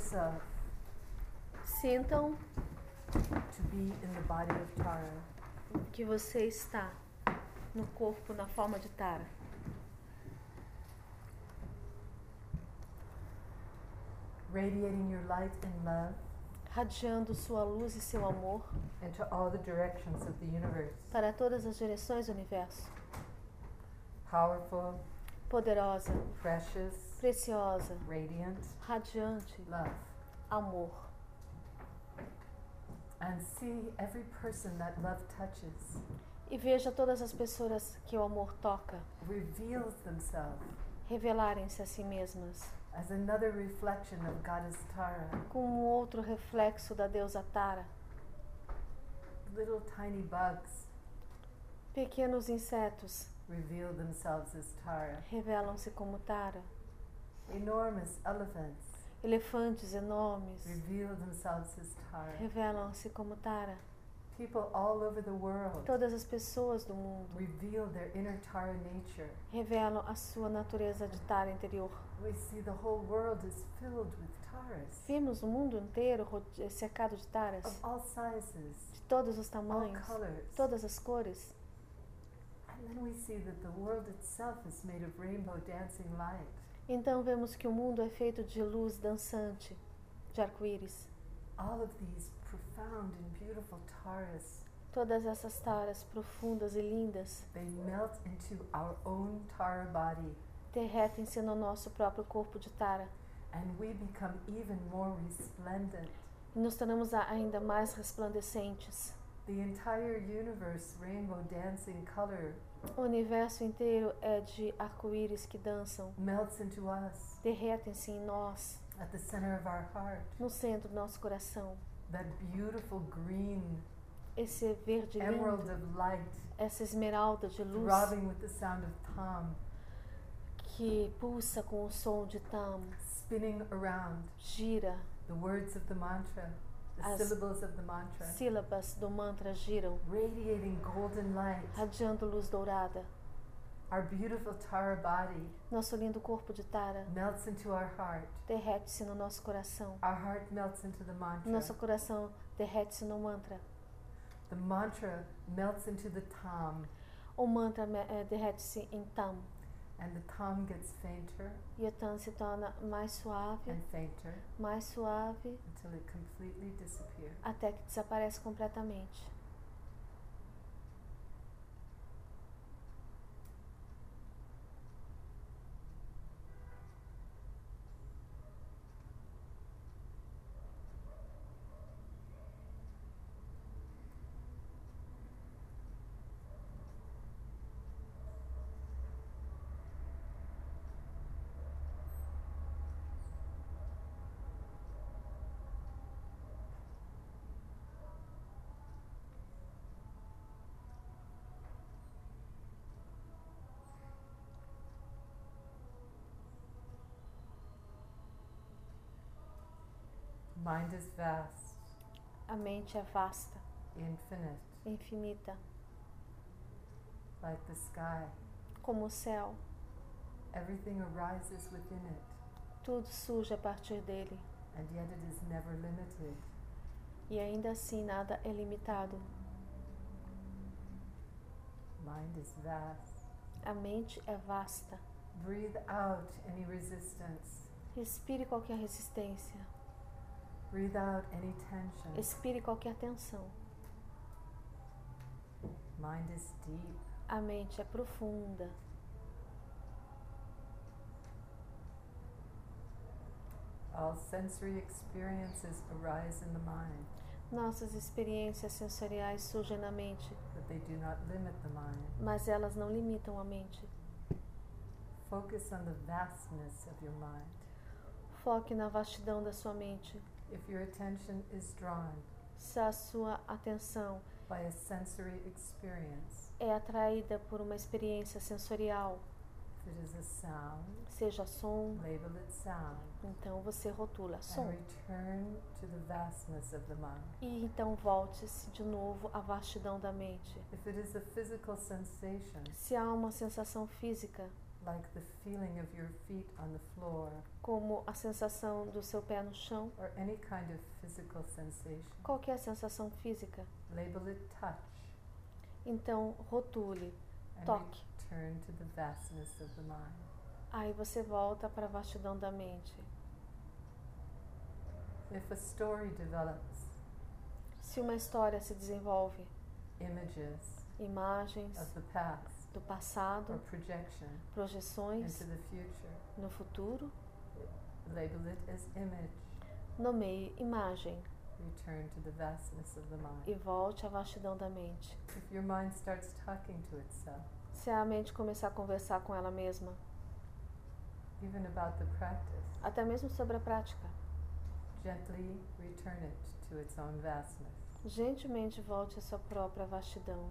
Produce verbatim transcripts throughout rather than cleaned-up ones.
yourself Sintam to be in the body of Tara. que você está no corpo na forma de Tara. Radiating your light and love Radiando sua luz e seu amor into all the directions of the universe. para todas as direções do universo. Powerful, Poderosa, precious, preciosa, radiant radiante, love. amor. And see every person that love touches E veja todas as pessoas que o amor toca reveals themselves revelarem-se a si mesmas as another reflection of Goddess Tara. com um outro reflexo da deusa Tara. Little tiny bugs Pequenos insetos reveal themselves as Tara. revelam-se como Tara. Enormous elephants Elefantes enormes reveal themselves as Tara. revelam-se como Tara. People all over the world Todas as pessoas do mundo reveal their inner Tara nature. revelam a sua natureza de Tara interior. We see the whole world is filled with Taras Vimos o mundo inteiro rode- cercado de Taras, of all sizes, de todos os all tamanhos, colors. todas as cores. And then we see that the world itself is made of rainbow dancing light. Então vemos que o mundo é feito de luz dançante, de arco-íris. All of these profound and beautiful Taras, Todas essas Taras profundas e lindas they melt into our own Tara body, derretem-se no nosso próprio corpo de Tara. and we become even more resplendent. E nos tornamos a- ainda mais resplandecentes. The entire universe, rainbow dancing color, O universo inteiro é de arco-íris que dançam, melts into us derretem-se em nós, at the center of our heart. no centro do nosso coração. That beautiful green Esse verde emerald lindo, of light, essa esmeralda de luz throbbing with the sound of Tam, que pulsa com o som de Tam, spinning around gira, the words of the mantra, the As syllables of the mantra, sílabas do mantra giram, radiating golden light. radiando luz dourada. Our beautiful Tara body Nosso lindo corpo de Tara melts into our heart. derrete-se no nosso coração. Our heart melts into the mantra. Nosso coração derrete-se no mantra. The mantra melts into the Tam, O mantra me- eh, derrete-se em Tam. and the Tam gets fainter E o Tam se torna mais suave, and fainter mais suave, until it completely disappears. até que desaparece completamente. Mind is vast, A mente é vasta, infinite, infinita, like the sky. como o céu. Everything arises within it, Tudo surge a partir dele. and yet it is never limited. E ainda assim nada é limitado. Mind is vast. A mente é vasta. Breathe out any resistance. Respire qualquer resistência. Breathe out any tension. Expire qualquer tensão. Mind is deep. A mente é profunda. All sensory experiences arise in the mind, Nossas experiências sensoriais surgem na mente, but they do not limit the mind. mas elas não limitam a mente. Focus on the vastness of your mind. Foque na vastidão da sua mente. If your attention is drawn Se a sua atenção by a sensory experience, é atraída por uma experiência sensorial, if it is a sound, seja som, label it sound, então você rotula and som. return to the vastness of the mind. E então volte-se de novo à vastidão da mente. If it is a physical sensation, Se há uma sensação física, like the feeling of your feet on the floor, como a sensação do seu pé no chão, or any kind of physical sensation. qualquer sensação física. Label it touch. Então, rotule, And toque. return to the vastness of the mind. Aí você volta para a vastidão da mente. If a story develops, Se uma história se desenvolve, images imagens of the past do or passado, projection projeções into the future, no futuro, label it as image. nomeie imagem Return to the vastness of the e mind. volte à vastidão da mente. If your mind starts talking to itself, Se a mente começar a conversar com ela mesma, even about the practice, até mesmo sobre a prática, gently return it to its own vastness. gentilmente volte à sua própria vastidão.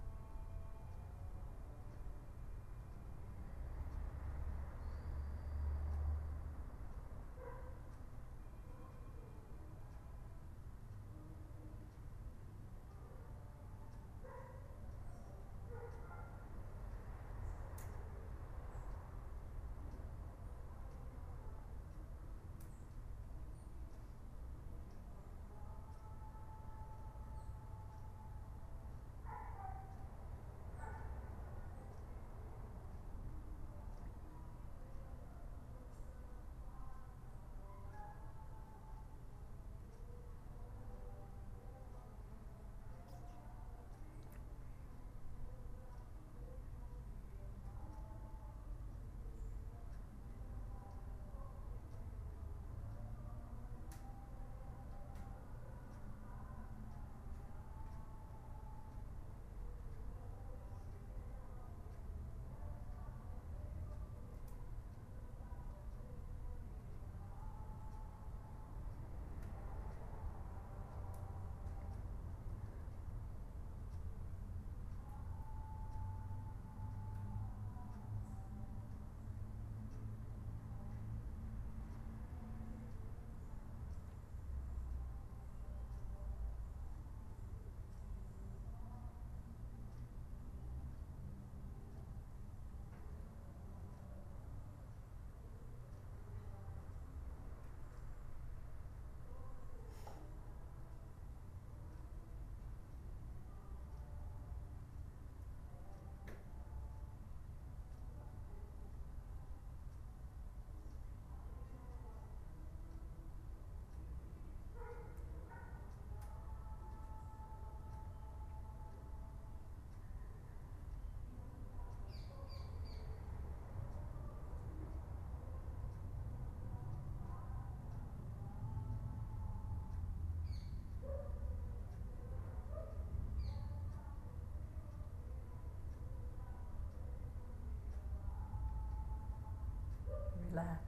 Relax.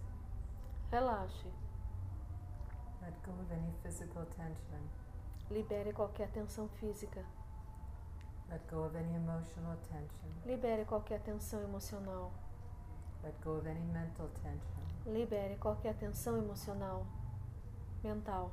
Relaxe. Let go of any physical tension. Libere qualquer tensão física. Let go of any emotional tension. Libere qualquer tensão emocional. Let go of any mental tension. Libere qualquer tensão emocional, mental.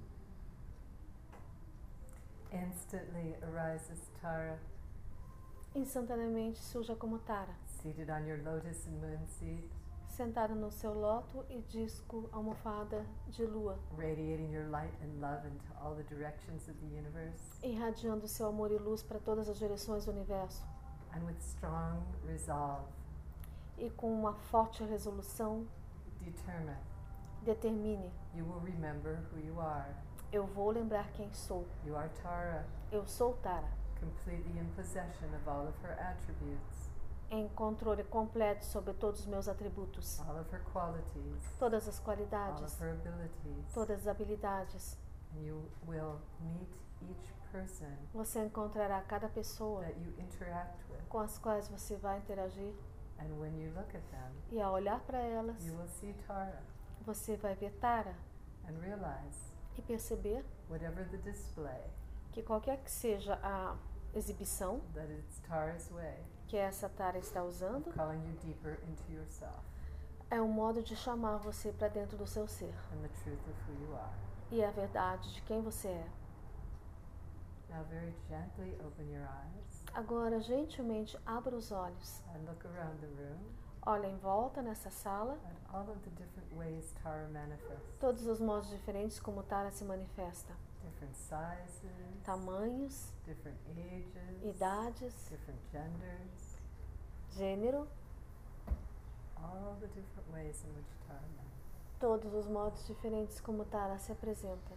Instantly arises Tara instantaneamente surja como Tara, seated on your lotus and moon seat, sentada no seu loto e disco almofada de lua, radiating your light and love into all the directions of the universe, irradiando seu amor e luz para todas as direções do universo. and with strong resolve, E com uma forte resolução, determine determine: you will remember who you are. eu vou lembrar quem sou. You are Tara, Eu sou Tara, completely in possession of all of her attributes, em controle completo sobre todos os meus atributos, all of her qualities, todas as all qualidades, of her abilities. todas as habilidades. And you will meet each person Você encontrará cada pessoa that you interact with. com as quais você vai interagir, And when you look at them, e ao olhar para elas, you will see Tara você vai ver Tara and realize e perceber whatever the display, que qualquer que seja a exibição that it's Tara's way que essa Tara está usando, of calling you deeper into yourself é um modo de chamar você para dentro do seu ser and the truth of who you are. e a verdade de quem você é. Now very gently open your eyes Agora, gentilmente, abra os olhos. and look around the room Olha em volta nessa sala, at all of the different ways Tara manifests, todos os modos diferentes como Tara se manifesta. different sizes, Tamanhos, different ages, idades, different genders, gênero, all the different ways in which Tara manifests. todos os modos diferentes como Tara se apresenta.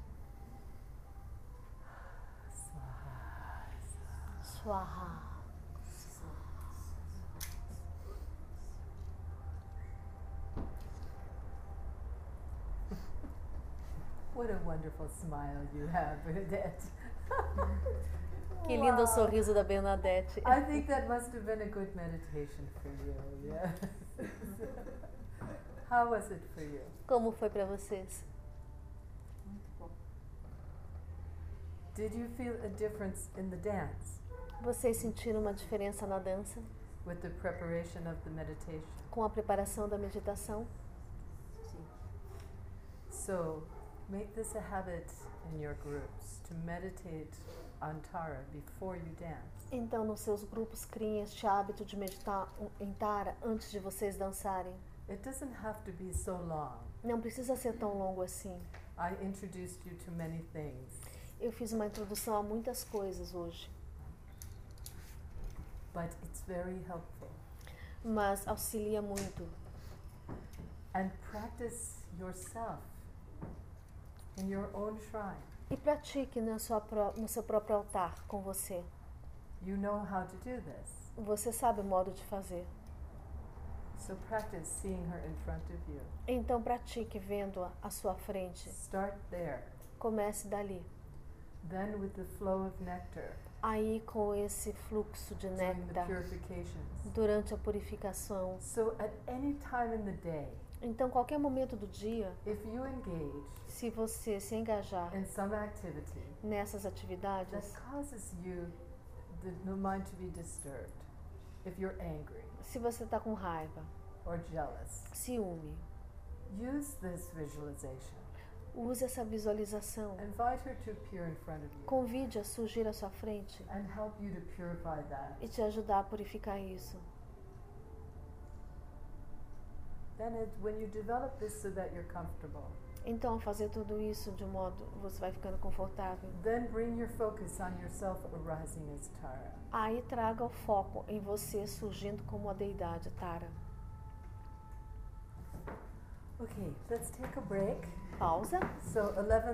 Swaha. Swaha. What a wonderful smile you have, Bernadette. Que lindo Wow. o sorriso da Bernadette. I think that must have been a good meditation for you. Yes. How was it for you? Como foi para vocês? Did you feel a difference in the dance Vocês sentiram uma diferença na dança with the preparation of the meditation? com a preparação da meditação? So, make this a habit in your groups to meditate on Tara before you dance. Então, nos seus grupos, criem este hábito de meditar em Tara antes de vocês dançarem. It doesn't have to be so long. Não precisa ser tão longo assim. I introduced you to many things, Eu fiz uma introdução a muitas coisas hoje, but it's very helpful. mas auxilia muito. And practice yourself in your own shrine. E pratique na sua pró- no seu próprio altar com você. You know how to do this. Você sabe o modo de fazer. So practice seeing her in front of you. Então pratique vendo-a à sua frente. Start there. Comece dali. Then with the flow of nectar Aí com esse fluxo de during the néctar purifications. durante a purificação. So at any time in the day, Então, qualquer momento do dia, if you engage se você se engajar in some activity nessas that atividades, causes you the, the mind to be disturbed, if you're angry se você está com raiva, or jealous, ciúme, use this visualization. use essa visualização. Invite her to appear in front of you Convide a surgir à sua frente and help you to purify that. e te ajudar a purificar isso. Then it, when you develop this so that you're comfortable, Então, ao fazer tudo isso de um modo, você vai ficando confortável. then bring your focus on yourself arising as Tara. Aí traga o foco em você surgindo como a deidade Tara. Okay, let's take a break. Pausa. So eleven